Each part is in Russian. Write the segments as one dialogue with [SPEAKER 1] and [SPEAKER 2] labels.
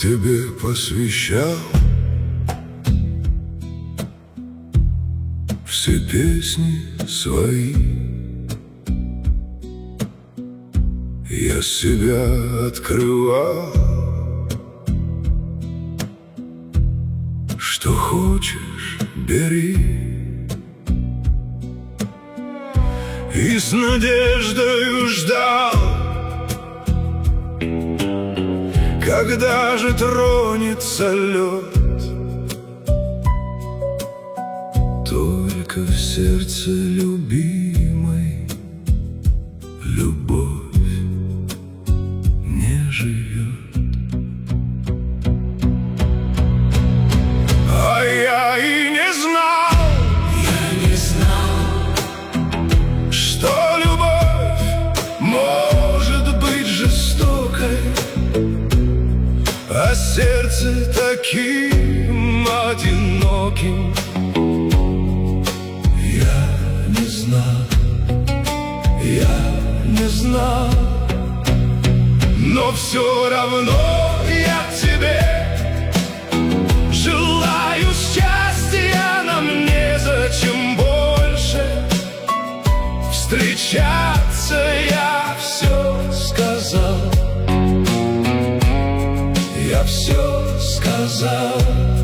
[SPEAKER 1] тебе посвящал все песни свои. Я себя открывал, что хочешь, бери. И с надеждою ждал, когда же тронется лед. Только в сердце любимой любовь не живет. А я и не знал, что любовь может быть жестокой, а сердце таким одиноким. Я не знал, но все равно я тебе желаю счастья. Нам незачем больше встречаться, я все сказал. Я все сказал.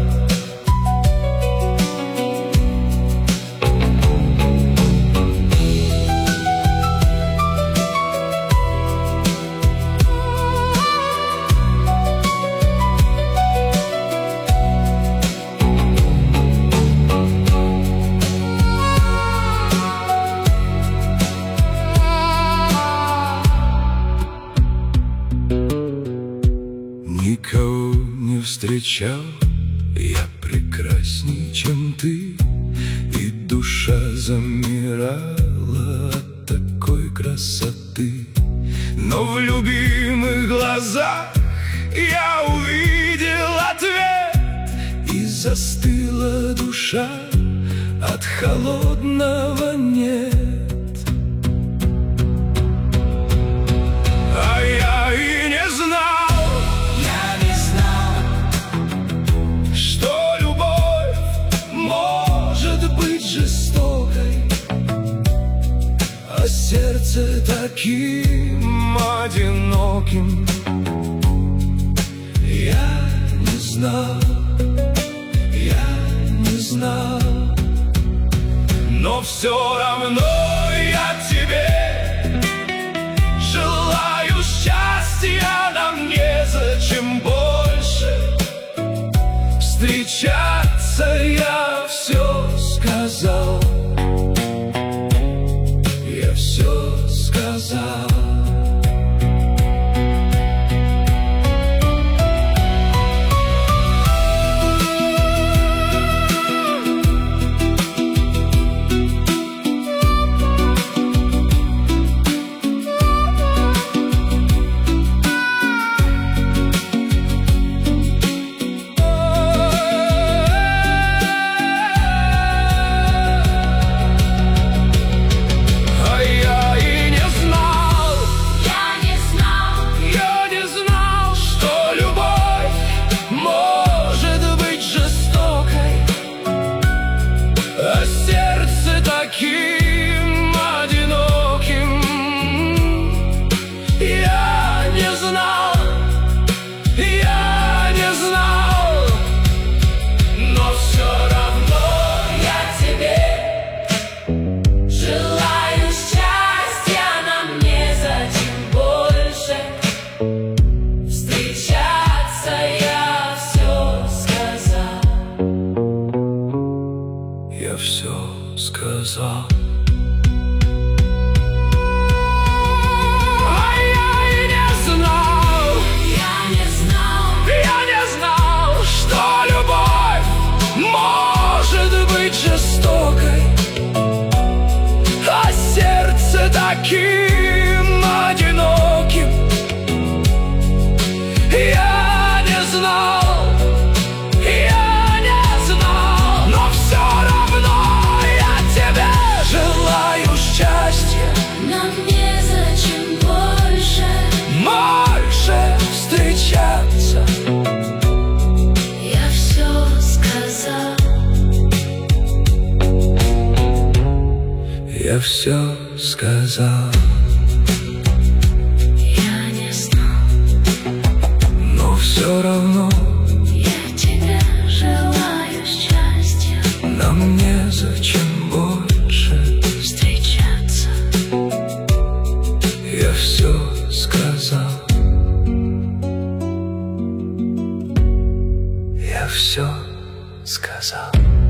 [SPEAKER 1] Никого не встречал я прекрасней, чем ты, и душа замирала от такой красоты. Но в любимых глазах я увидел ответ, и застыла душа от холодного нет. А я и не знал, а сердце таким одиноким. Я не знал, но все равно я тебе желаю счастья. Нам незачем больше встречаться, я все сказал. Я все сказал. Я все сказал.
[SPEAKER 2] Я не знал,
[SPEAKER 1] Но все равно
[SPEAKER 2] я тебе желаю счастья,
[SPEAKER 1] нам незачем больше
[SPEAKER 2] встречаться.
[SPEAKER 1] Я все сказал. Я все сказал.